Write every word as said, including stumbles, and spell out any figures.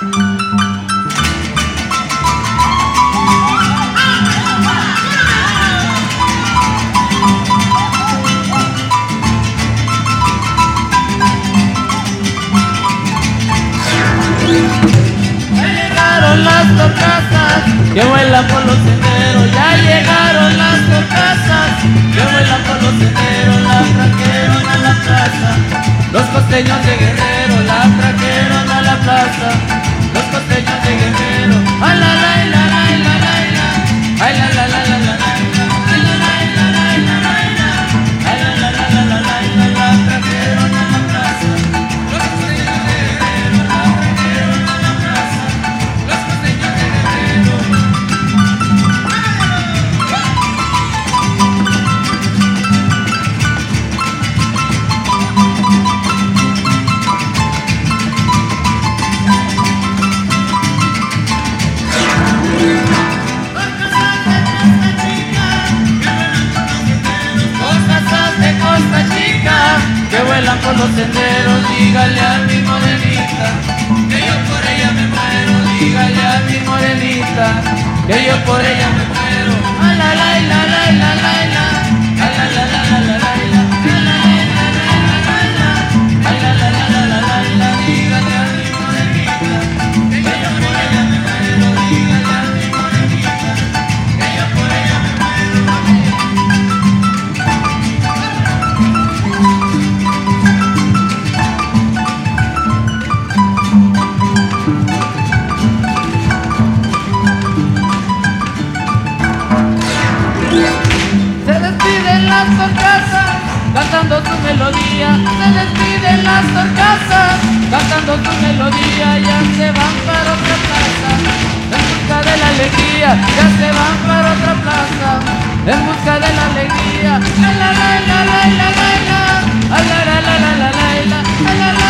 Que vuelan por los senderos, ya llegaron las torcasas, que vuelan por los senderos, las trajeron a la plaza. Los costeños de Guerrero la trajeron a la plaza. Los costeños de Guerrero, ay la la la la la la la, ay la la la la la la, ay la la la la la la, ay la la la la la la, la trajeron a la plaza. Los costeños de Guerrero la trajeron a la plaza. Los costeños de Guerrero. Que vuelan por los senderos, dígale a mi morenita, que yo por ella me muero, dígale a mi morenita, que yo por ella me muero. Ay la la la la la la la, ay la la la la la la, ay la la la la la la, ay la la la la la la, dígale a mi morenita, que yo por ella me muero, dígale a mi morenita, que yo por ella me muero. Se despiden las torcasas, cantando su melodía. Se despiden las torcasas, cantando su melodía. Ya se van para otra plaza, en busca de la alegría. Ya se van para otra plaza, en busca de la alegría. La la la la la la la, la la la la la la la, la la la.